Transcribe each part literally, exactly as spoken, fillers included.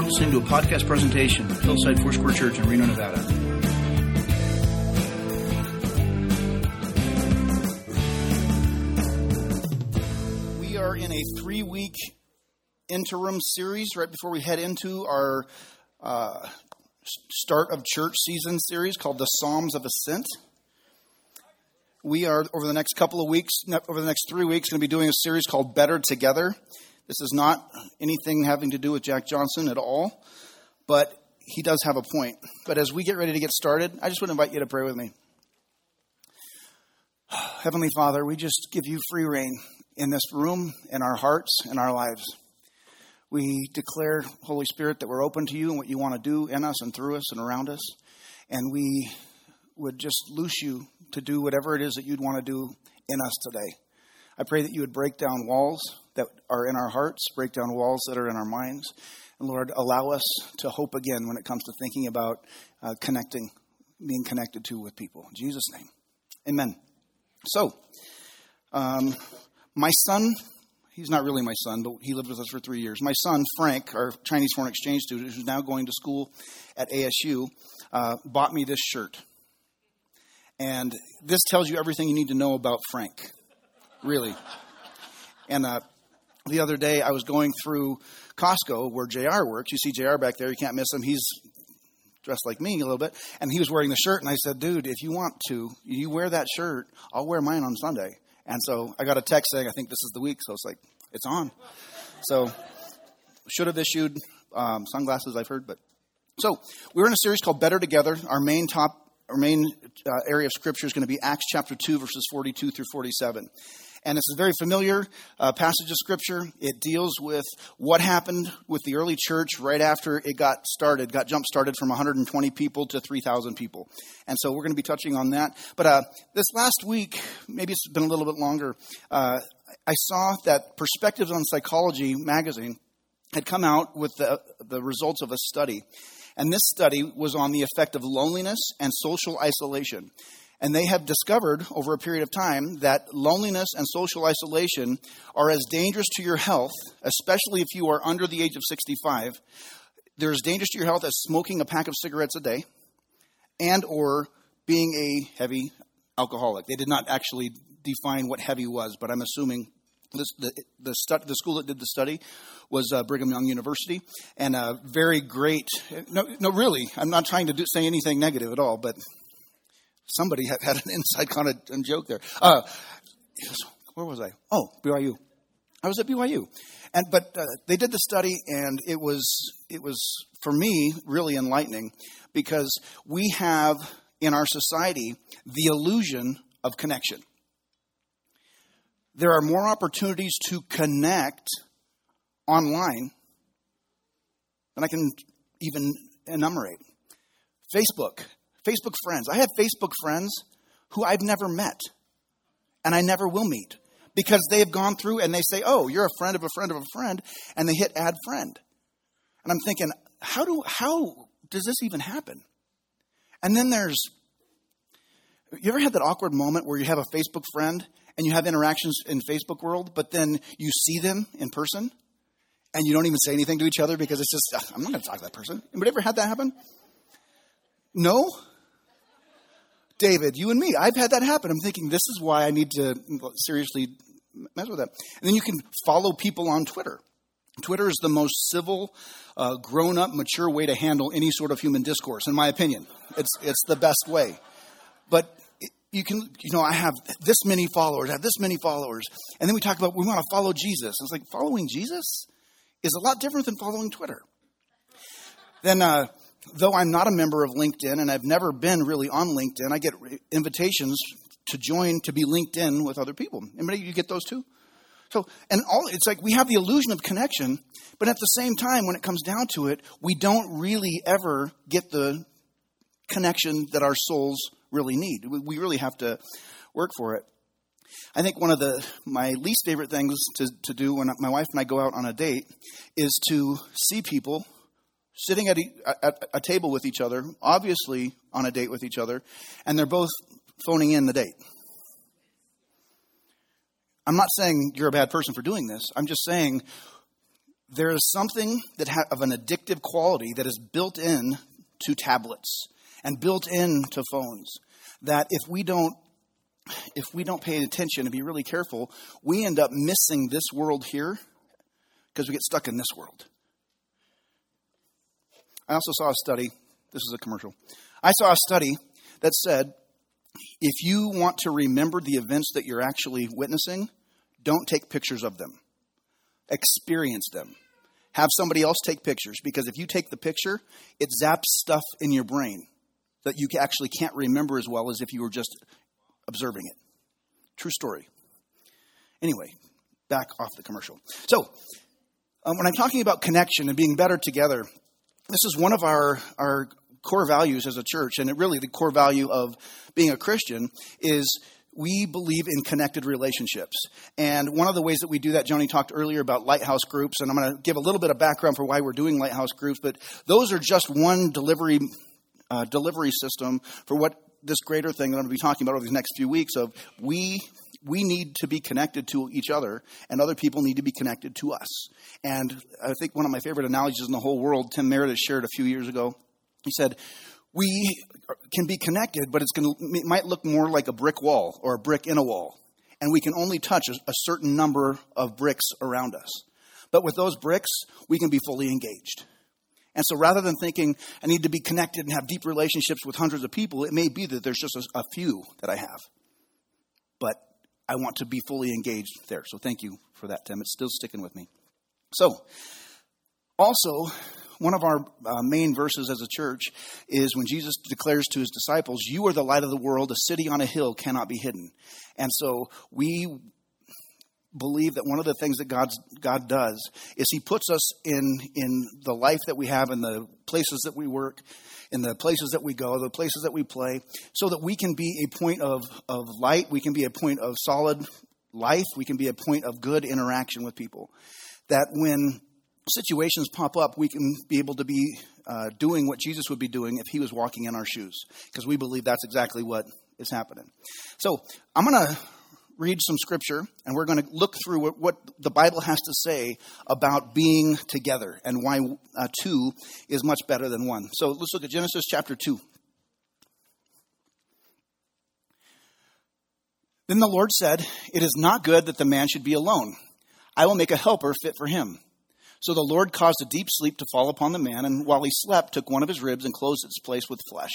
are listening to a podcast presentation of Hillside Foursquare Church in Reno, Nevada. We are in a three-week interim series right before we head into our uh, start of church season series called the Psalms of Ascent. We are, over the next couple of weeks, over the next three weeks, going to be doing a series called Better Together. This is not anything having to do with Jack Johnson at all, but he does have a point. But as we get ready to get started, I just want to invite you to pray with me. Heavenly Father, we just give you free reign in this room, in our hearts, in our lives. We declare, Holy Spirit, that we're open to you and what you want to do in us and through us and around us. And we would just loose you to do whatever it is that you'd want to do in us today. I pray that you would break down walls that are in our hearts, break down walls that are in our minds. And Lord, allow us to hope again when it comes to thinking about uh, connecting, being connected to with people. In Jesus' name, amen. So, um, my son, he's not really my son, but he lived with us for three years. My son, Frank, our Chinese foreign exchange student, who's now going to school at A S U, uh, bought me this shirt. And this tells you everything you need to know about Frank. Really. And uh, the other day I was going through Costco where J R works. You see J R back there. You can't miss him. He's dressed like me a little bit. And he was wearing the shirt. And I said, dude, if you want to, you wear that shirt. I'll wear mine on Sunday. And so I got a text saying, I think this is the week. So it's like, it's on. So should have issued um, sunglasses, I've heard. But so we're in a series called Better Together. Our main top, our main uh, area of scripture is going to be Acts chapter two, verses forty-two through forty-seven. And it's a very familiar uh, passage of Scripture. It deals with what happened with the early church right after it got started, got jump-started from one hundred twenty people to three thousand people. And so we're going to be touching on that. But uh, this last week, maybe it's been a little bit longer, uh, I saw that Perspectives on Psychology magazine had come out with the, the results of a study. And this study was on the effect of loneliness and social isolation. And they have discovered over a period of time that loneliness and social isolation are as dangerous to your health, especially if you are under the age of sixty-five. They're as dangerous to your health as smoking a pack of cigarettes a day and or being a heavy alcoholic. They did not actually define what heavy was, but I'm assuming this, the the, stu- the school that did the study was uh, Brigham Young University. And a very great, no, no, really, I'm not trying to do, say anything negative at all, but somebody had, had an inside kind of joke there. Uh, where was I? Oh, B Y U. I was at B Y U, and but uh, they did the study, and it was it was for me really enlightening because we have in our society the illusion of connection. There are more opportunities to connect online than I can even enumerate. Facebook. Facebook friends. I have Facebook friends who I've never met and I never will meet because they have gone through and they say, oh, you're a friend of a friend of a friend, and they hit add friend. And I'm thinking, how do how does this even happen? And then there's, you ever had that awkward moment where you have a Facebook friend and you have interactions in Facebook world, but then you see them in person and you don't even say anything to each other because it's just, I'm not going to talk to that person. Anybody ever had that happen? No? David, you and me, I've had that happen. I'm thinking this is why I need to seriously mess with that. And then you can follow people on Twitter. Twitter is the most civil, uh, grown-up, mature way to handle any sort of human discourse, in my opinion. It's it's the best way. But you can, you know, I have this many followers, I have this many followers. And then we talk about we want to follow Jesus. It's like following Jesus is a lot different than following Twitter. Then, uh, Though I'm not a member of LinkedIn and I've never been really on LinkedIn, I get invitations to join, to be linked in with other people. Anybody, you get those too? So, and all, it's like we have the illusion of connection, but at the same time, when it comes down to it, we don't really ever get the connection that our souls really need. We really have to work for it. I think one of the my least favorite things to, to do when my wife and I go out on a date is to see people sitting at a, at a table with each other, obviously on a date with each other, and they're both phoning in the date. I'm not saying you're a bad person for doing this. I'm just saying there is something that ha- of an addictive quality that is built in to tablets and built into phones, that if we don't if we don't pay attention and be really careful, we end up missing this world here because we get stuck in this world. I also saw a study. This is a commercial. I saw a study that said, if you want to remember the events that you're actually witnessing, don't take pictures of them. Experience them. Have somebody else take pictures, because if you take the picture, it zaps stuff in your brain that you actually can't remember as well as if you were just observing it. True story. Anyway, back off the commercial. So, um, when I'm talking about connection and being better together, this is one of our, our core values as a church, and it really the core value of being a Christian is we believe in connected relationships. And one of the ways that we do that, Joni talked earlier about lighthouse groups, and I'm going to give a little bit of background for why we're doing lighthouse groups, but those are just one delivery uh, delivery system for what this greater thing that I'm going to be talking about over these next few weeks of we we need to be connected to each other, and other people need to be connected to us. And I think one of my favorite analogies in the whole world, Tim Meredith shared a few years ago. He said, we can be connected, but it's going to, it might look more like a brick wall or a brick in a wall. And we can only touch a, a certain number of bricks around us. But with those bricks, we can be fully engaged. And so rather than thinking I need to be connected and have deep relationships with hundreds of people, it may be that there's just a, a few that I have. But I want to be fully engaged there. So thank you for that, Tim. It's still sticking with me. So also, one of our uh, main verses as a church is when Jesus declares to his disciples, you are the light of the world, a city on a hill cannot be hidden. And so we believe that one of the things that God's, God does is he puts us in, in the life that we have, in the places that we work, in the places that we go, the places that we play, so that we can be a point of, of light, we can be a point of solid life, we can be a point of good interaction with people. That when situations pop up, we can be able to be uh, doing what Jesus would be doing if he was walking in our shoes, because we believe that's exactly what is happening. So I'm going to read some scripture, and we're going to look through what, what the Bible has to say about being together and why uh, two is much better than one. So let's look at Genesis chapter two. Then the Lord said, it is not good that the man should be alone. I will make a helper fit for him. So the Lord caused a deep sleep to fall upon the man, and while he slept, took one of his ribs and closed its place with flesh.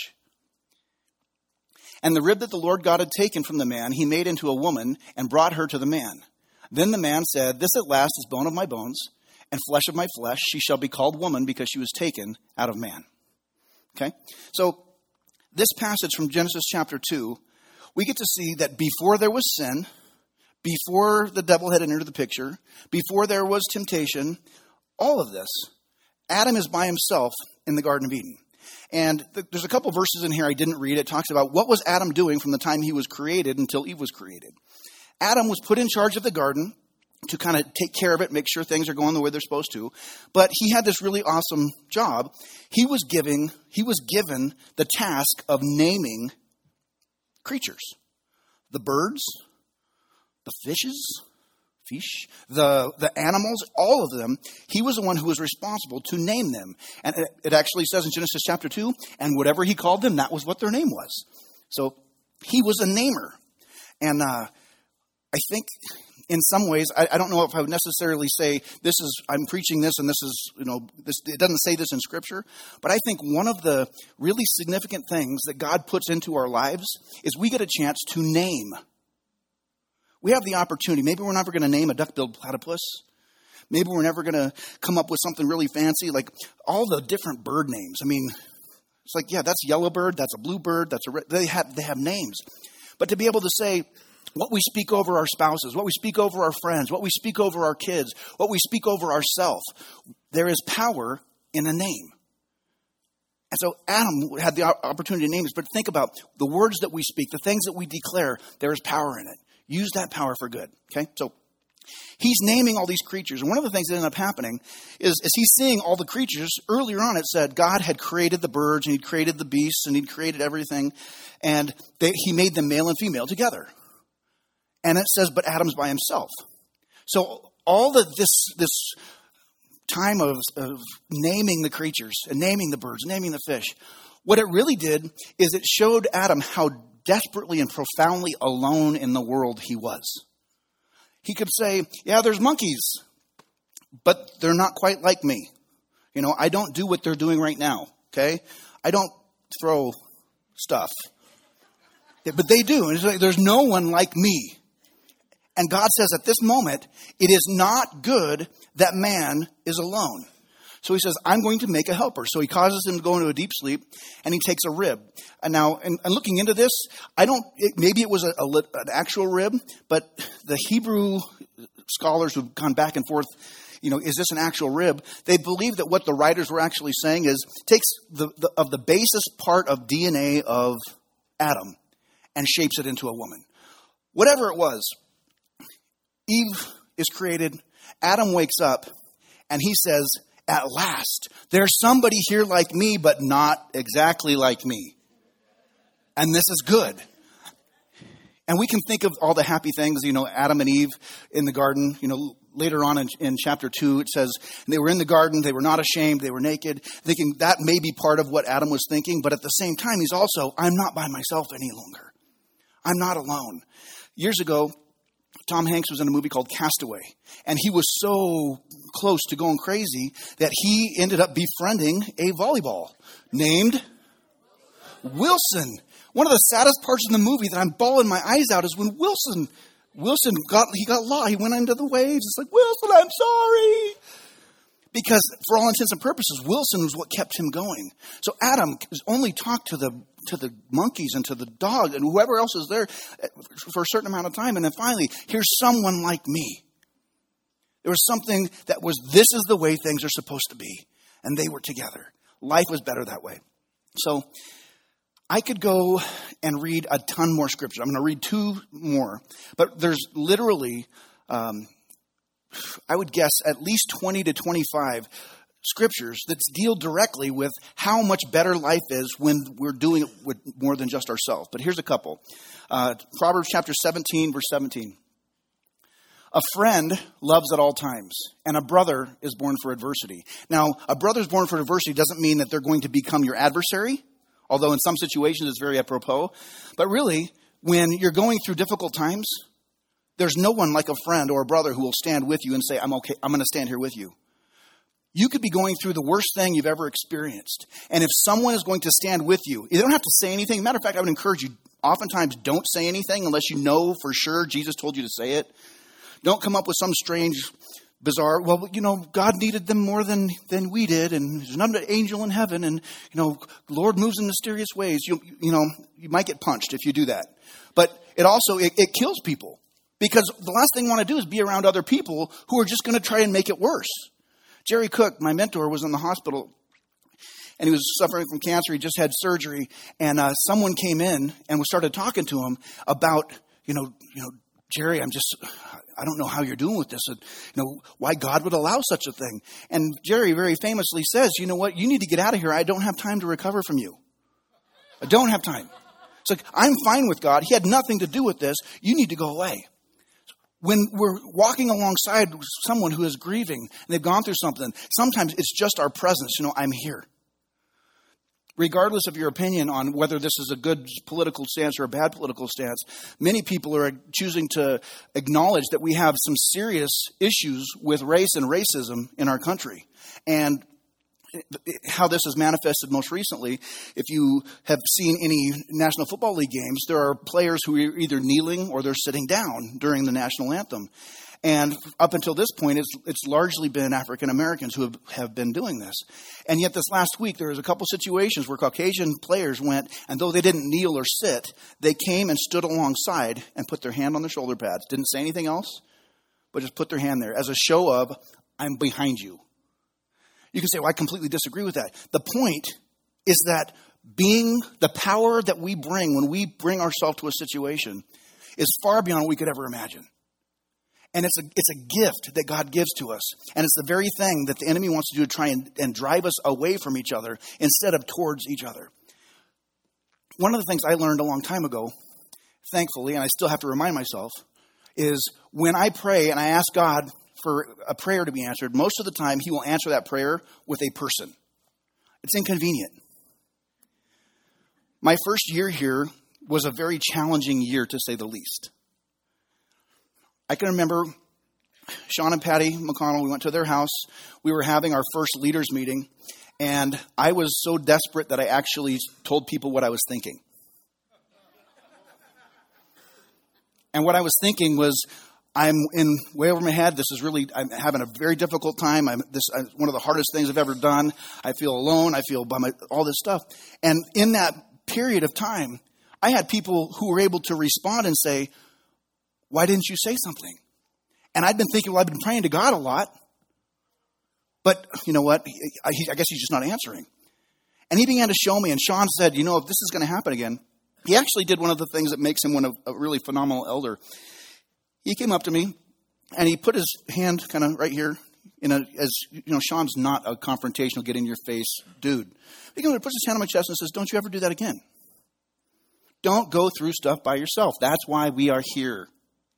And the rib that the Lord God had taken from the man, he made into a woman and brought her to the man. Then the man said, this at last is bone of my bones and flesh of my flesh. She shall be called woman because she was taken out of man. Okay? So this passage from Genesis chapter two, we get to see that before there was sin, before the devil had entered the picture, before there was temptation, all of this, Adam is by himself in the Garden of Eden. And th- there's a couple verses in here I didn't read. It talks about what was Adam doing from the time he was created until Eve was created. Adam was put in charge of the garden to kind of take care of it, make sure things are going the way they're supposed to. But he had this really awesome job. He was giving, he was given the task of naming creatures. The birds, the fishes, fish, the, the animals, all of them, he was the one who was responsible to name them. And it, it actually says in Genesis chapter two, and whatever he called them, that was what their name was. So he was a namer. And uh, I think in some ways, I, I don't know if I would necessarily say this is, I'm preaching this and this is, you know, this, it doesn't say this in Scripture, but I think one of the really significant things that God puts into our lives is we get a chance to name. We have the opportunity. Maybe we're never going to name a duck-billed platypus. Maybe we're never going to come up with something really fancy, like all the different bird names. I mean, it's like, yeah, that's a yellowbird, that's a bluebird, that's a red, they have they have names. But to be able to say what we speak over our spouses, what we speak over our friends, what we speak over our kids, what we speak over ourselves, there is power in a name. And so Adam had the opportunity to name this, but think about the words that we speak, the things that we declare, there is power in it. Use that power for good, okay? So he's naming all these creatures. And one of the things that ended up happening is as he's seeing all the creatures, earlier on it said God had created the birds and he'd created the beasts and he'd created everything. And they, he made them male and female together. And it says, but Adam's by himself. So all of this, this time of, of naming the creatures and naming the birds, naming the fish, what it really did is it showed Adam how desperately and profoundly alone in the world he was. He could say, yeah, there's monkeys, but they're not quite like me. You know, I don't do what they're doing right now, okay? I don't throw stuff. But they do. And it's like, there's no one like me. And God says at this moment, it is not good that man is alone. So he says, I'm going to make a helper. So he causes him to go into a deep sleep, and he takes a rib. And now, and, and looking into this, I don't, it, maybe it was a, a, an actual rib, but the Hebrew scholars who've gone back and forth, you know, is this an actual rib? They believe that what the writers were actually saying is, takes the, the of the basis part of D N A of Adam and shapes it into a woman. Whatever it was, Eve is created, Adam wakes up, and he says, at last, there's somebody here like me, but not exactly like me. And this is good. And we can think of all the happy things, you know, Adam and Eve in the garden. You know, later on in, in chapter two, it says, they were in the garden, they were not ashamed, they were naked. Thinking that may be part of what Adam was thinking, but at the same time, he's also, I'm not by myself any longer. I'm not alone. Years ago, Tom Hanks was in a movie called Castaway, and he was so close to going crazy that he ended up befriending a volleyball named Wilson. One of the saddest parts of the movie that I'm bawling my eyes out is when Wilson, Wilson got, he got lost. He went into the waves. It's like, Wilson, I'm sorry. Because for all intents and purposes, Wilson was what kept him going. So Adam only talked to the to the monkeys and to the dog and whoever else is there for a certain amount of time. And then finally, here's someone like me. There was something that was, this is the way things are supposed to be. And they were together. Life was better that way. So I could go and read a ton more scripture. I'm going to read two more. But there's literally, um, I would guess, at least twenty to twenty-five scriptures that deal directly with how much better life is when we're doing it with more than just ourselves. But here's a couple. Uh, Proverbs chapter seventeen, verse seventeen. A friend loves at all times, and a brother is born for adversity. Now, a brother's born for adversity doesn't mean that they're going to become your adversary, although in some situations it's very apropos. But really, when you're going through difficult times, there's no one like a friend or a brother who will stand with you and say, I'm okay, I'm going to stand here with you. You could be going through the worst thing you've ever experienced. And if someone is going to stand with you, you don't have to say anything. Matter of fact, I would encourage you, oftentimes don't say anything unless you know for sure Jesus told you to say it. Don't come up with some strange, bizarre, well, you know, God needed them more than, than we did. And there's another angel in heaven. And, you know, the Lord moves in mysterious ways. You, you know, you might get punched if you do that. But it also, it, it kills people. Because the last thing you want to do is be around other people who are just going to try and make it worse. Jerry Cook, my mentor, was in the hospital, and he was suffering from cancer. He just had surgery, and uh, someone came in and started talking to him about, you know, you know, Jerry, I'm just, I don't know how you're doing with this, and, you know, why God would allow such a thing. And Jerry very famously says, you know what, you need to get out of here. I don't have time to recover from you. I don't have time. It's like, I'm fine with God. He had nothing to do with this. You need to go away. When we're walking alongside someone who is grieving and they've gone through something, sometimes it's just our presence. You know, I'm here. Regardless of your opinion on whether this is a good political stance or a bad political stance, many people are choosing to acknowledge that we have some serious issues with race and racism in our country. And how this is manifested most recently, if you have seen any National Football League games, there are players who are either kneeling or they're sitting down during the national anthem. And up until this point, it's, it's largely been African Americans who have, have been doing this. And yet this last week, there was a couple situations where Caucasian players went, and though they didn't kneel or sit, they came and stood alongside and put their hand on their shoulder pads. Didn't say anything else, but just put their hand there as a show of, I'm behind you. You can say, well, I completely disagree with that. The point is that being the power that we bring when we bring ourselves to a situation is far beyond what we could ever imagine. And it's a it's a gift that God gives to us. And it's the very thing that the enemy wants to do to try and, and drive us away from each other instead of towards each other. One of the things I learned a long time ago, thankfully, and I still have to remind myself, is when I pray and I ask God for a prayer to be answered, most of the time he will answer that prayer with a person. It's inconvenient. My first year here was a very challenging year, to say the least. I can remember Sean and Patty McConnell, we went to their house. We were having our first leaders meeting, and I was so desperate that I actually told people what I was thinking. And what I was thinking was, I'm in way over my head. This is really, I'm having a very difficult time. I'm this uh, one of the hardest things I've ever done. I feel alone. I feel by my, all this stuff. And in that period of time, I had people who were able to respond and say, why didn't you say something? And I'd been thinking, well, I've been praying to God a lot. But you know what? I, I guess he's just not answering. And he began to show me. And Sean said, you know, if this is going to happen again, he actually did one of the things that makes him one of a really phenomenal elder. He came up to me, and he put his hand kind of right here, in a, as you know, Sean's not a confrontational, get in your face dude. He puts his hand on my chest and says, don't you ever do that again. Don't go through stuff by yourself. That's why we are here.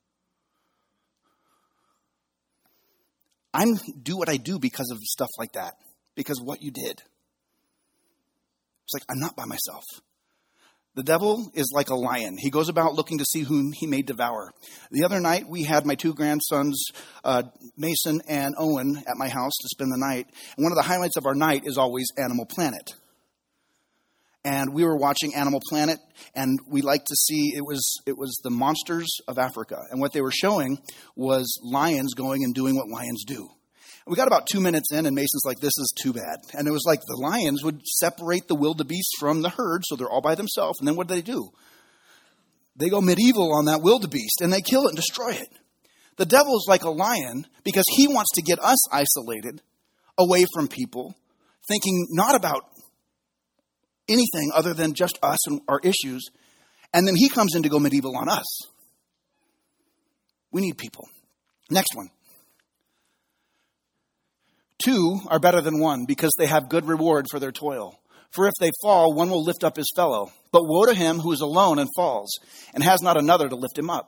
I do what I do because of stuff like that, because of what you did. It's like, I'm not by myself. The devil is like a lion. He goes about looking to see whom he may devour. The other night, we had my two grandsons, uh, Mason and Owen, at my house to spend the night. And one of the highlights of our night is always Animal Planet. And we were watching Animal Planet, and we liked to see, it was it was the monsters of Africa. And what they were showing was lions going and doing what lions do. We got about two minutes in, and Mason's like, this is too bad. And it was like the lions would separate the wildebeest from the herd, so they're all by themselves. And then what do they do? They go medieval on that wildebeest, and they kill it and destroy it. The devil is like a lion because he wants to get us isolated, away from people, thinking not about anything other than just us and our issues. And then he comes in to go medieval on us. We need people. Next one. Two are better than one because they have good reward for their toil. For if they fall, one will lift up his fellow. But woe to him who is alone and falls, and has not another to lift him up.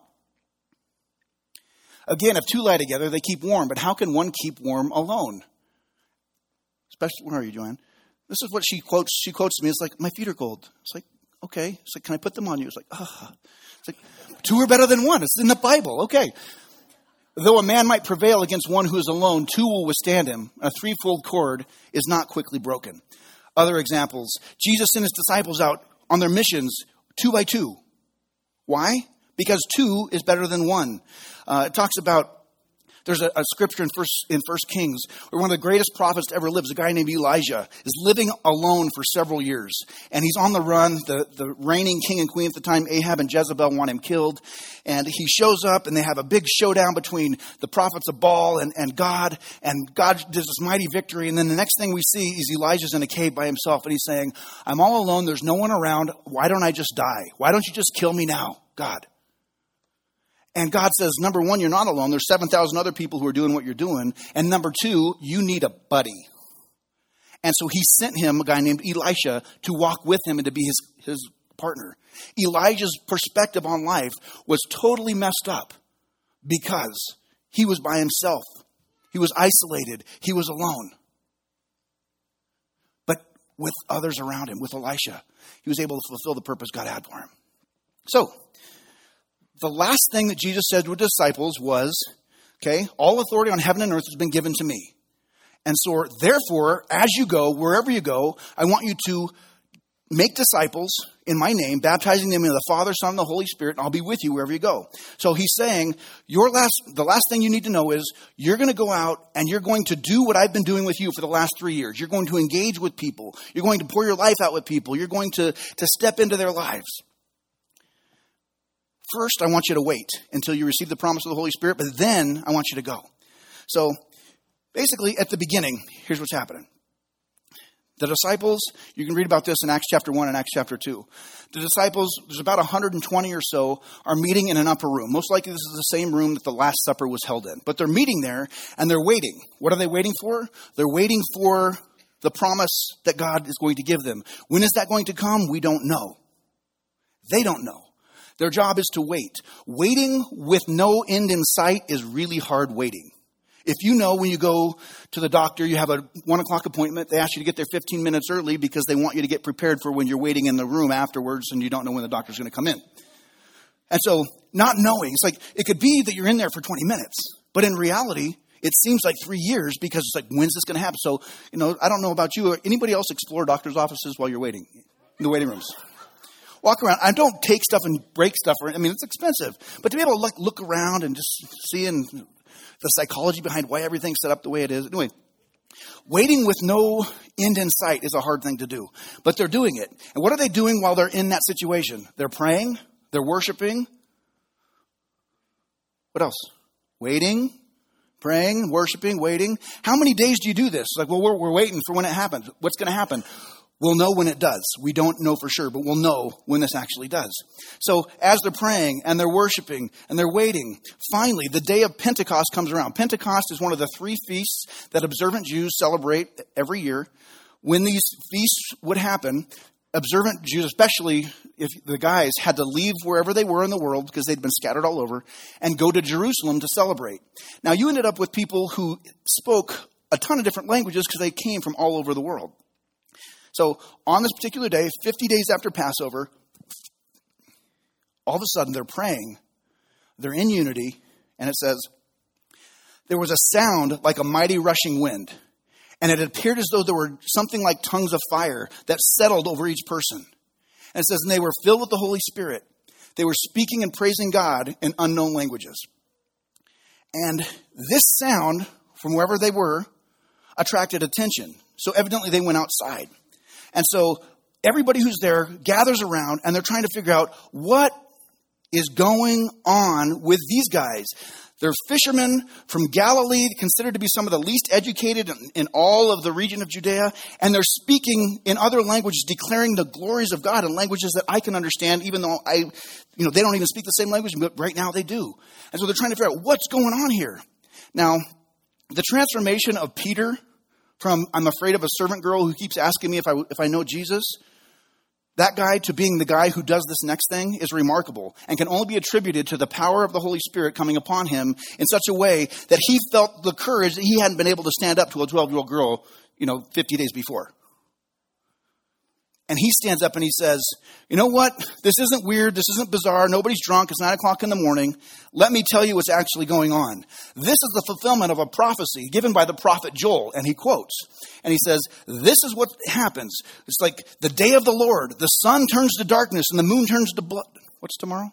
Again, if two lie together, they keep warm. But how can one keep warm alone? Especially, where are you, Joanne? This is what she quotes. She quotes to me. It's like, my feet are cold. It's like, okay. It's like, can I put them on you? It's like, ah. It's like, two are better than one. It's in the Bible. Okay. Though a man might prevail against one who is alone, two will withstand him. A threefold cord is not quickly broken. Other examples. Jesus sent his disciples out on their missions two by two. Why? Because two is better than one. Uh, it talks about, there's a, a scripture in First in First Kings where one of the greatest prophets to ever live, a guy named Elijah, is living alone for several years. And he's on the run. The, the reigning king and queen at the time, Ahab and Jezebel, want him killed. And he shows up, and they have a big showdown between the prophets of Baal and, and God. And God does this mighty victory. And then the next thing we see is Elijah's in a cave by himself. And he's saying, I'm all alone. There's no one around. Why don't I just die? Why don't you just kill me now, God? And God says, number one, you're not alone. There's seven thousand other people who are doing what you're doing. And number two, you need a buddy. And so he sent him a guy named Elisha to walk with him and to be his, his partner. Elijah's perspective on life was totally messed up because he was by himself. He was isolated. He was alone. But with others around him, with Elisha, he was able to fulfill the purpose God had for him. So, the last thing that Jesus said to his disciples was, okay, all authority on heaven and earth has been given to me. And so, therefore, as you go, wherever you go, I want you to make disciples in my name, baptizing them in the Father, Son, and the Holy Spirit, and I'll be with you wherever you go. So he's saying, your last, the last thing you need to know is you're going to go out and you're going to do what I've been doing with you for the last three years. You're going to engage with people. You're going to pour your life out with people. You're going to, to step into their lives. First, I want you to wait until you receive the promise of the Holy Spirit, but then I want you to go. So basically, at the beginning, here's what's happening. The disciples, you can read about this in Acts chapter one and Acts chapter two. The disciples, there's about one hundred twenty or so, are meeting in an upper room. Most likely this is the same room that the Last Supper was held in. But they're meeting there, and they're waiting. What are they waiting for? They're waiting for the promise that God is going to give them. When is that going to come? We don't know. They don't know. Their job is to wait. Waiting with no end in sight is really hard waiting. If you know when you go to the doctor, you have a one o'clock appointment, they ask you to get there fifteen minutes early because they want you to get prepared for when you're waiting in the room afterwards and you don't know when the doctor's going to come in. And so not knowing, it's like, it could be that you're in there for twenty minutes, but in reality, it seems like three years because it's like, when's this going to happen? So, you know, I don't know about you. Anybody else explore doctor's offices while you're waiting in the waiting rooms? Walk around. I don't take stuff and break stuff. I mean, it's expensive. But to be able to look, look around and just see and the psychology behind why everything's set up the way it is. Anyway, waiting with no end in sight is a hard thing to do. But they're doing it. And what are they doing while they're in that situation? They're praying. They're worshiping. What else? Waiting, praying, worshiping, waiting. How many days do you do this? Like, well, we're, we're waiting for when it happens. What's going to happen? We'll know when it does. We don't know for sure, but we'll know when this actually does. So as they're praying and they're worshiping and they're waiting, finally, the day of Pentecost comes around. Pentecost is one of the three feasts that observant Jews celebrate every year. When these feasts would happen, observant Jews, especially if the guys, had to leave wherever they were in the world because they'd been scattered all over and go to Jerusalem to celebrate. Now, you ended up with people who spoke a ton of different languages because they came from all over the world. So on this particular day, fifty days after Passover, all of a sudden they're praying. They're in unity. And it says, there was a sound like a mighty rushing wind. And it appeared as though there were something like tongues of fire that settled over each person. And it says, and they were filled with the Holy Spirit. They were speaking and praising God in unknown languages. And this sound, from wherever they were, attracted attention. So evidently they went outside. And so everybody who's there gathers around and they're trying to figure out what is going on with these guys. They're fishermen from Galilee, considered to be some of the least educated in, in all of the region of Judea. And they're speaking in other languages, declaring the glories of God in languages that I can understand, even though I, you know, they don't even speak the same language, but right now they do. And so they're trying to figure out what's going on here. Now, the transformation of Peter from I'm afraid of a servant girl who keeps asking me if I if I know Jesus, that guy to being the guy who does this next thing is remarkable and can only be attributed to the power of the Holy Spirit coming upon him in such a way that he felt the courage that he hadn't been able to stand up to a twelve-year-old girl, you know, fifty days before. And he stands up and he says, you know what? This isn't weird. This isn't bizarre. Nobody's drunk. It's nine o'clock in the morning. Let me tell you what's actually going on. This is the fulfillment of a prophecy given by the prophet Joel. And he quotes, and he says, this is what happens. It's like the day of the Lord. The sun turns to darkness and the moon turns to blood. What's tomorrow?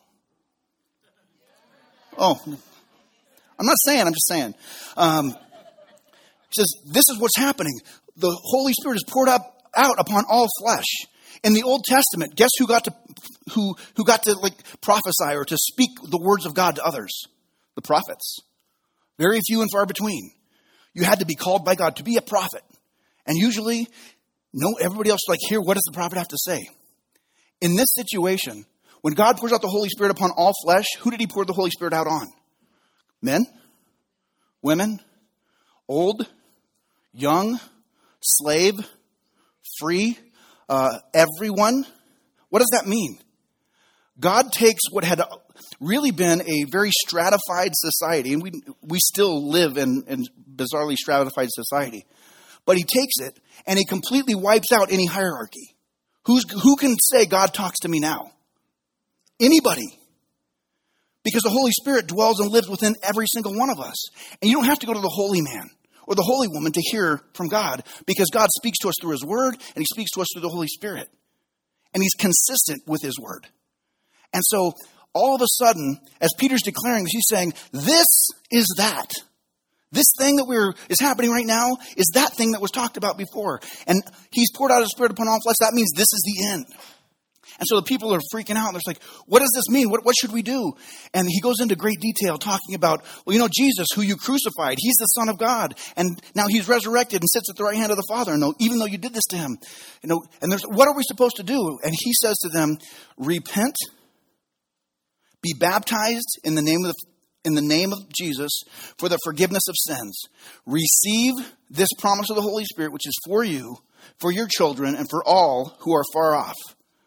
Oh, I'm not saying, I'm just saying. Um, he says, this is what's happening. The Holy Spirit is poured up out upon all flesh. In the Old Testament, guess who got to who who got to like prophesy or to speak the words of God to others? The prophets. Very few and far between. You had to be called by God to be a prophet. And usually, no, everybody else like, here, what does the prophet have to say? In this situation, when God pours out the Holy Spirit upon all flesh, who did he pour the Holy Spirit out on? Men, women, old, young, slave, free, uh, everyone. What does that mean? God takes what had really been a very stratified society, and we we still live in in bizarrely stratified society, but he takes it and he completely wipes out any hierarchy. Who's who can say God talks to me now? Anybody. Because the Holy Spirit dwells and lives within every single one of us. And you don't have to go to the holy man or the holy woman to hear from God, because God speaks to us through his word and he speaks to us through the Holy Spirit. And he's consistent with his word. And so all of a sudden, as Peter's declaring this, he's saying, this is that. This thing that we're is happening right now is that thing that was talked about before. And he's poured out his spirit upon all flesh. That means this is the end. And so the people are freaking out. They're like, what does this mean? What, what should we do? And he goes into great detail talking about, well, you know, Jesus, who you crucified, he's the Son of God. And now he's resurrected and sits at the right hand of the Father. And even though you did this to him, you know, and there's, what are we supposed to do? And he says to them, repent, be baptized in the name of the, in the name of Jesus for the forgiveness of sins. Receive this promise of the Holy Spirit, which is for you, for your children, and for all who are far off.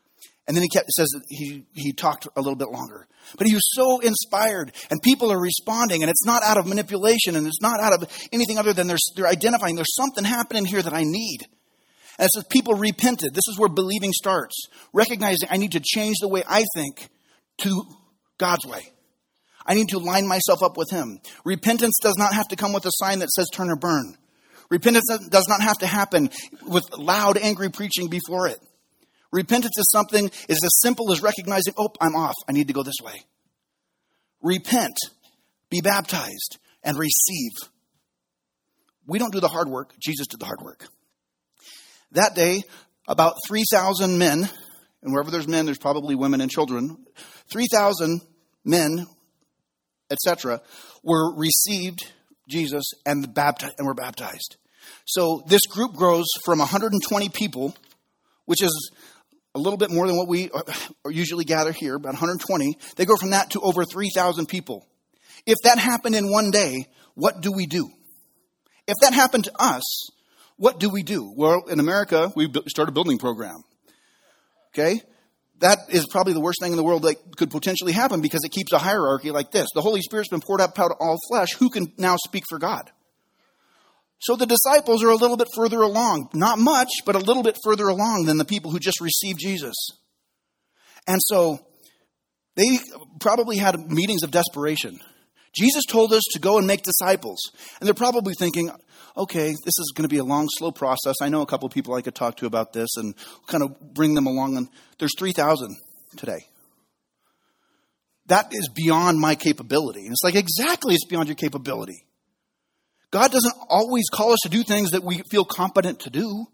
And then he kept, it says that he, he talked a little bit longer. But he was so inspired, and people are responding, and it's not out of manipulation, and it's not out of anything other than they're, they're identifying there's something happening here that I need. And it says people repented. This is where believing starts. Recognizing I need to change the way I think to God's way. I need to line myself up with him. Repentance does not have to come with a sign that says turn or burn. Repentance does not have to happen with loud, angry preaching before it. Repentance is something is as simple as recognizing, oh, I'm off. I need to go this way. Repent, be baptized, and receive. We don't do the hard work. Jesus did the hard work. That day, about three thousand men, and wherever there's men, there's probably women and children, three thousand men, et cetera, were received Jesus and, baptized, and were baptized. So this group grows from one hundred twenty people, which is a little bit more than what we usually gather here, about one hundred twenty. They go from that to over three thousand people. If that happened in one day, what do we do? If that happened to us, what do we do? Well, in America, we start a building program. Okay? That is probably the worst thing in the world that could potentially happen because it keeps a hierarchy like this. The Holy Spirit's been poured out upon all flesh. Who can now speak for God? So the disciples are a little bit further along. Not much, but a little bit further along than the people who just received Jesus. And so they probably had meetings of desperation. Jesus told us to go and make disciples. And they're probably thinking, okay, this is going to be a long, slow process. I know a couple of people I could talk to about this and kind of bring them along. And there's three thousand today. That is beyond my capability. And it's like, exactly, it's beyond your capability. God doesn't always call us to do things that we feel competent to do.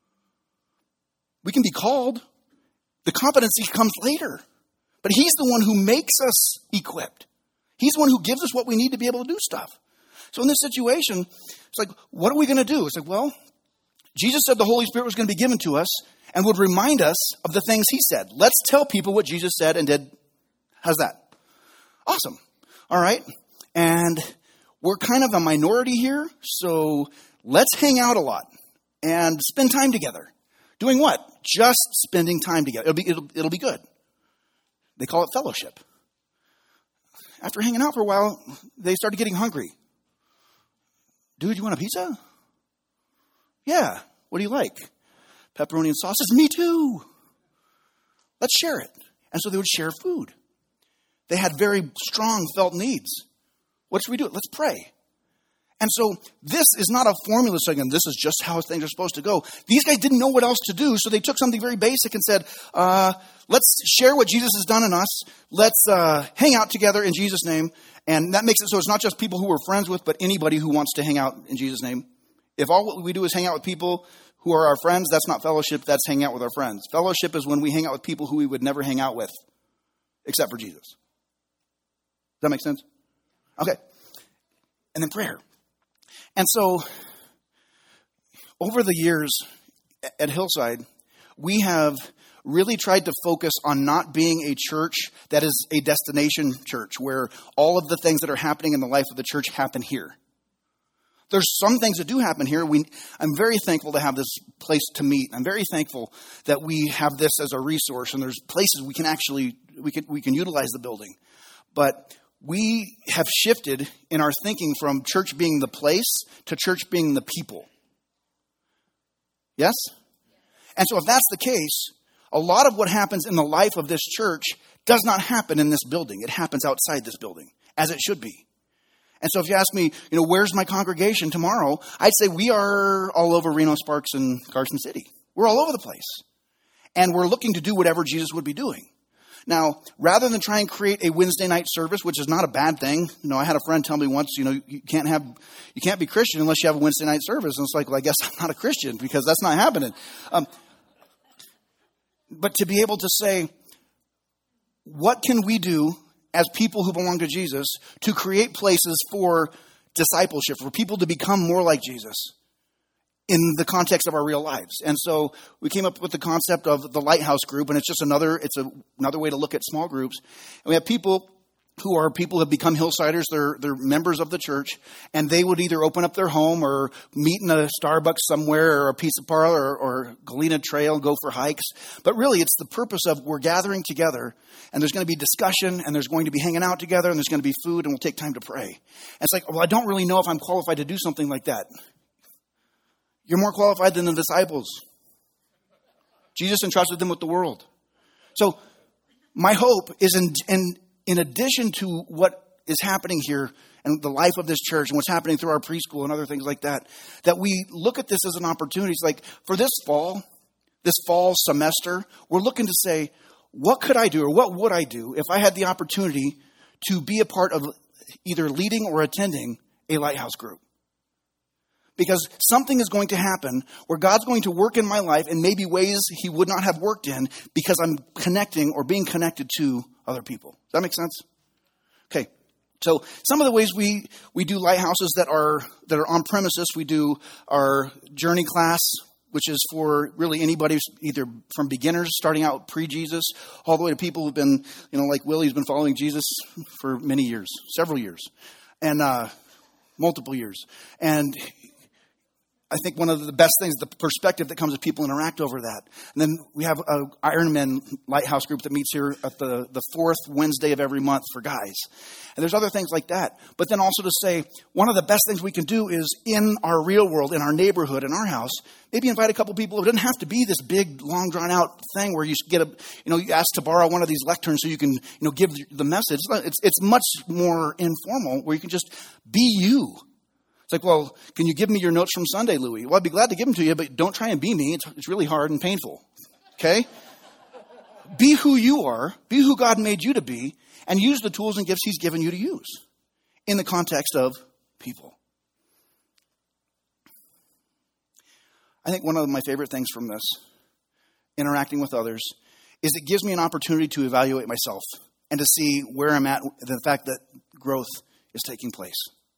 We can be called. The competency comes later. But he's the one who makes us equipped. He's the one who gives us what we need to be able to do stuff. So in this situation, it's like, what are we going to do? It's like, well, Jesus said the Holy Spirit was going to be given to us and would remind us of the things he said. Let's tell people what Jesus said and did. How's that? Awesome. All right. And we're kind of a minority here, so let's hang out a lot and spend time together. Doing what? Just spending time together. It'll be, it'll, it'll be good. They call it fellowship. After hanging out for a while, they started getting hungry. Dude, you want a pizza? Yeah. What do you like? Pepperoni and sauces? Me too. Let's share it. And so they would share food. They had very strong felt needs. What should we do? Let's pray. And so this is not a formula saying, this is just how things are supposed to go. These guys didn't know what else to do, so they took something very basic and said, uh, let's share what Jesus has done in us. Let's uh, hang out together in Jesus' name. And that makes it so it's not just people who we're friends with, but anybody who wants to hang out in Jesus' name. If all what we do is hang out with people who are our friends, that's not fellowship, that's hanging out with our friends. Fellowship is when we hang out with people who we would never hang out with, except for Jesus. Does that make sense? Okay. And then prayer. And so, over the years at Hillside, we have really tried to focus on not being a church that is a destination church, where all of the things that are happening in the life of the church happen here. There's some things that do happen here. We, I'm very thankful to have this place to meet. I'm very thankful that we have this as a resource, and there's places we can actually, we can, we can utilize the building. But we have shifted in our thinking from church being the place to church being the people. Yes? And so if that's the case, a lot of what happens in the life of this church does not happen in this building. It happens outside this building, as it should be. And so if you ask me, you know, where's my congregation tomorrow? I'd say we are all over Reno, Sparks, and Carson City. We're all over the place. And we're looking to do whatever Jesus would be doing. Now, rather than try and create a Wednesday night service, which is not a bad thing, you know, I had a friend tell me once, you know, you can't have, you can't be Christian unless you have a Wednesday night service. And it's like, well, I guess I'm not a Christian because that's not happening. Um, but to be able to say, what can we do as people who belong to Jesus to create places for discipleship, for people to become more like Jesus in the context of our real lives? And so we came up with the concept of the Lighthouse Group, and it's just another, it's a, another way to look at small groups. And we have people who are people who have become Hillsiders. They're, they're members of the church, and they would either open up their home or meet in a Starbucks somewhere or a pizza parlor or, or Galena Trail, go for hikes. But really, it's the purpose of we're gathering together, and there's going to be discussion, and there's going to be hanging out together, and there's going to be food, and we'll take time to pray. And it's like, well, I don't really know if I'm qualified to do something like that. You're more qualified than the disciples. Jesus entrusted them with the world. So my hope is in, in in addition to what is happening here and the life of this church and what's happening through our preschool and other things like that, that we look at this as an opportunity. It's like for this fall, this fall semester, we're looking to say, what could I do or what would I do if I had the opportunity to be a part of either leading or attending a Lighthouse group? Because something is going to happen where God's going to work in my life in maybe ways he would not have worked in because I'm connecting or being connected to other people. Does that make sense? Okay. So some of the ways we, we do lighthouses that are that are on premises, we do our journey class, which is for really anybody either from beginners starting out pre-Jesus all the way to people who've been, you know, like Willie's been following Jesus for many years, several years, and uh, multiple years. And I think one of the best things, the perspective that comes as people interact over that. And then we have an Ironman Lighthouse group that meets here at the, the fourth Wednesday of every month for guys. And there's other things like that. But then also to say, one of the best things we can do is in our real world, in our neighborhood, in our house, maybe invite a couple people. It doesn't have to be this big, long, drawn-out thing where you get a, you know, you ask to borrow one of these lecterns so you can, you know, give the message. It's, it's much more informal where you can just be you. It's like, well, can you give me your notes from Sunday, Louie? Well, I'd be glad to give them to you, but don't try and be me. It's, it's really hard and painful. Okay? Be who you are. Be who God made you to be. And use the tools and gifts he's given you to use in the context of people. I think one of my favorite things from this, interacting with others, is it gives me an opportunity to evaluate myself and to see where I'm at, the fact that growth is taking place.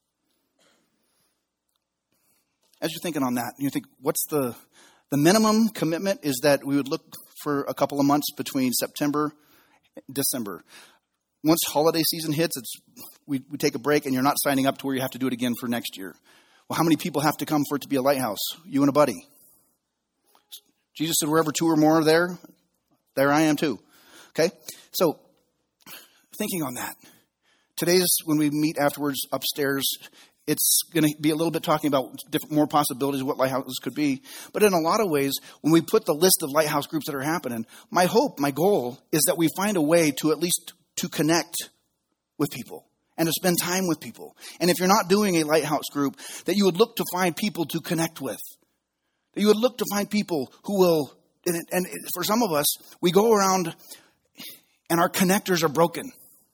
As you're thinking on that, you think, what's the the minimum commitment is that we would look for a couple of months between September and December. Once holiday season hits, it's we, we take a break and you're not signing up to where you have to do it again for next year. Well, how many people have to come for it to be a lighthouse? You and a buddy. Jesus said, wherever two or more are there, there I am too. Okay? So, thinking on that. Today's, when we meet afterwards upstairs, it's going to be a little bit talking about different, more possibilities of what lighthouses could be. But in a lot of ways, when we put the list of lighthouse groups that are happening, my hope, my goal is that we find a way to at least to connect with people and to spend time with people. And if you're not doing a lighthouse group, that you would look to find people to connect with. That you would look to find people who will, and, and for some of us, we go around and our connectors are broken.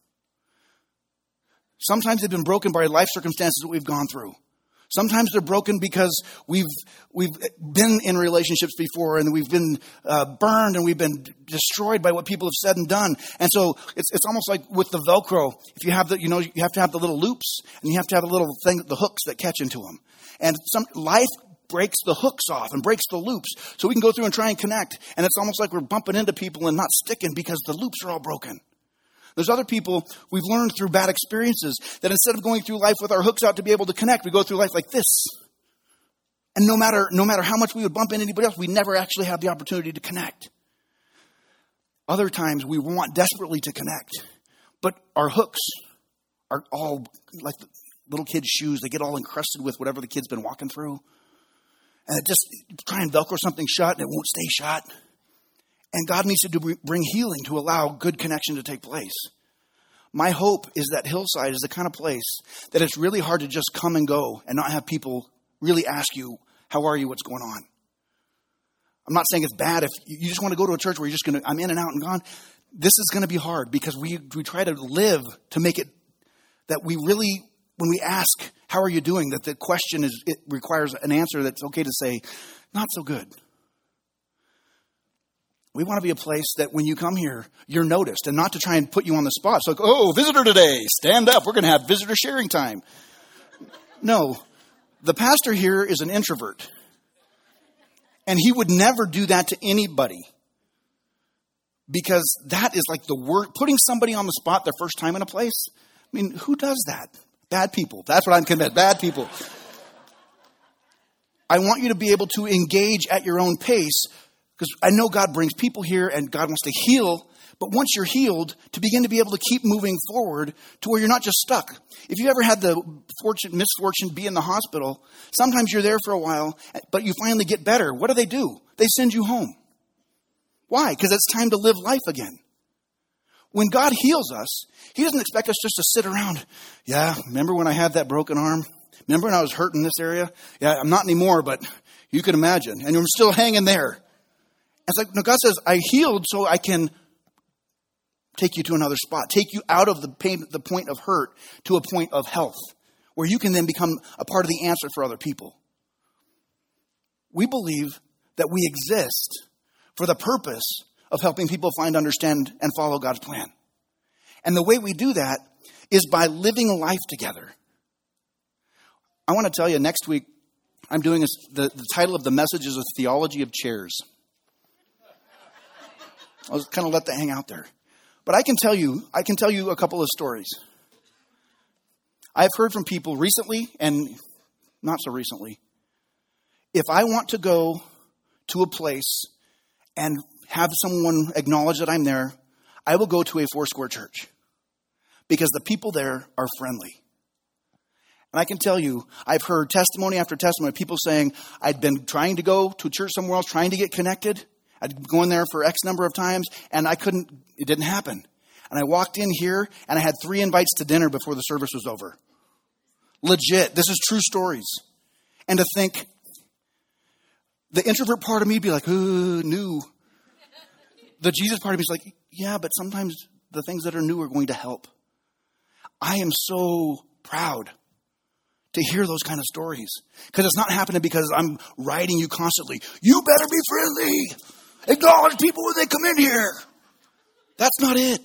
Sometimes they've been broken by life circumstances that we've gone through. Sometimes they're broken because we've we've been in relationships before and we've been uh, burned and we've been destroyed by what people have said and done. And so it's it's almost like with the Velcro. If you have the, you know, you have to have the little loops and you have to have a little thing, the hooks that catch into them. And some life breaks the hooks off and breaks the loops so we can go through and try and connect. And it's almost like we're bumping into people and not sticking because the loops are all broken. There's other people we've learned through bad experiences that instead of going through life with our hooks out to be able to connect, we go through life like this. And no matter no matter how much we would bump into anybody else, we never actually have the opportunity to connect. Other times we want desperately to connect, but our hooks are all like little kids' shoes. They get all encrusted with whatever the kid's been walking through. And it just try and Velcro something shut and it won't stay shut. And God needs to bring healing to allow good connection to take place. My hope is that Hillside is the kind of place that it's really hard to just come and go and not have people really ask you, how are you, what's going on? I'm not saying it's bad if you just want to go to a church where you're just going to, I'm in and out and gone. This is going to be hard because we, we try to live to make it that we really, when we ask, how are you doing, that the question is, it requires an answer that's okay to say, not so good. We want to be a place that when you come here, you're noticed and not to try and put you on the spot. So, like, oh, visitor today, stand up. We're going to have visitor sharing time. No, the pastor here is an introvert. And he would never do that to anybody. because that is like the word, putting somebody on the spot their first time in a place. I mean, who does that? Bad people. That's what I'm convinced. Bad people. I want you to be able to engage at your own pace, because I know God brings people here and God wants to heal. But once you're healed, to begin to be able to keep moving forward to where you're not just stuck. If you ever had the fortune, misfortune be in the hospital, sometimes you're there for a while, but you finally get better. What do they do? They send you home. Why? Because it's time to live life again. When God heals us, he doesn't expect us just to sit around. Yeah, remember when I had that broken arm? Remember when I was hurt in this area? Yeah, I'm not anymore, but you can imagine. And I'm still hanging there. It's like, no, God says, I healed so I can take you to another spot, take you out of the pain, the point of hurt to a point of health, where you can then become a part of the answer for other people. We believe that we exist for the purpose of helping people find, understand, and follow God's plan. And the way we do that is by living life together. I want to tell you, next week, I'm doing a, the, the title of the message is A Theology of Chairs. I'll just kind of let that hang out there. But I can tell you, I can tell you a couple of stories. I've heard from people recently and not so recently. If I want to go to a place and have someone acknowledge that I'm there, I will go to a Foursquare church because the people there are friendly. And I can tell you, I've heard testimony after testimony, people saying, I'd been trying to go to a church somewhere else, trying to get connected. I'd go in there for X number of times, and I couldn't, it didn't happen. And I walked in here, and I had three invites to dinner before the service was over. Legit. This is true stories. And to think, the introvert part of me would be like, ooh, new. The Jesus part of me is like, yeah, but sometimes the things that are new are going to help. I am so proud to hear those kind of stories. Because it's not happening because I'm writing you constantly. You better be friendly. Acknowledge people when they come in here. That's not it.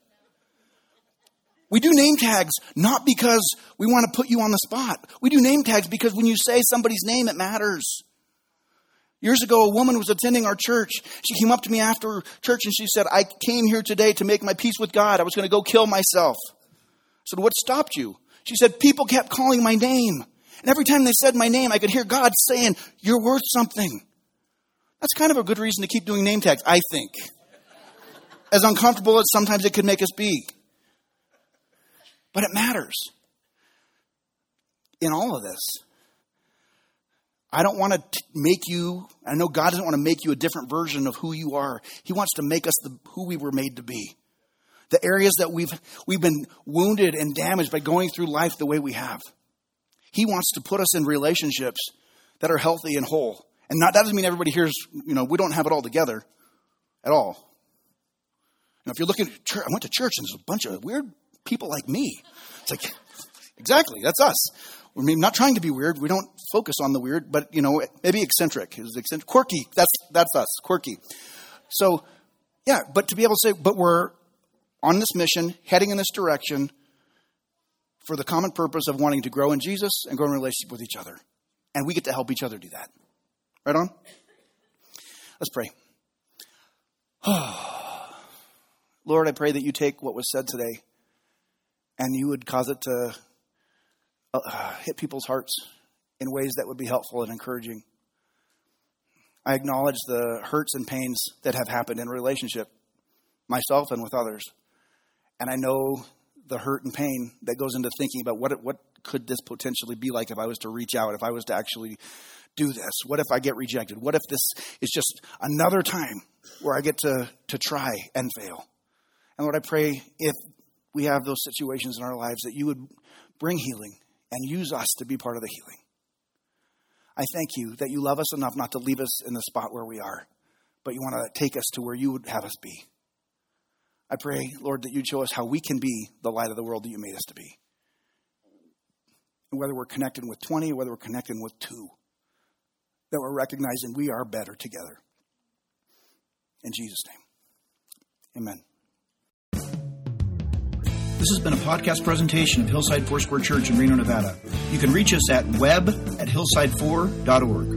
We do name tags not because we want to put you on the spot. We do name tags because when you say somebody's name, it matters. Years ago, a woman was attending our church. She came up to me after church and she said, I came here today to make my peace with God. I was going to go kill myself. I said, what stopped you? She said, people kept calling my name. And every time they said my name, I could hear God saying, you're worth something. That's kind of a good reason to keep doing name tags, I think. As uncomfortable as sometimes it could make us be. But it matters. In all of this, I don't want to make you, I know God doesn't want to make you a different version of who you are. He wants to make us the, who we were made to be. The areas that we've we've been wounded and damaged by going through life the way we have. He wants to put us in relationships that are healthy and whole. And not, that doesn't mean everybody here's, you know, we don't have it all together at all. Now, if you're looking at church, I went to church and there's a bunch of weird people like me. It's like, exactly, that's us. I mean, not trying to be weird. We don't focus on the weird, but, you know, maybe eccentric. It was eccentric. Quirky, that's that's us, quirky. So, yeah, but to be able to say, but we're on this mission, heading in this direction for the common purpose of wanting to grow in Jesus and grow in relationship with each other. And we get to help each other do that. Right on? Let's pray. Lord, I pray that you take what was said today and you would cause it to uh, hit people's hearts in ways that would be helpful and encouraging. I acknowledge the hurts and pains that have happened in relationship, myself and with others. And I know the hurt and pain that goes into thinking about what what could this potentially be like if I was to reach out, if I was to actually do this? What if I get rejected? What if this is just another time where I get to, to try and fail? And Lord, I pray if we have those situations in our lives that you would bring healing and use us to be part of the healing. I thank you that you love us enough not to leave us in the spot where we are, but you want to take us to where you would have us be. I pray, Lord, that you'd show us how we can be the light of the world that you made us to be. And whether we're connected with twenty or whether we're connected with two, that we're recognizing we are better together. In Jesus' name, amen. This has been a podcast presentation of Hillside Foursquare Church in Reno, Nevada. You can reach us at web at hillside four dot org.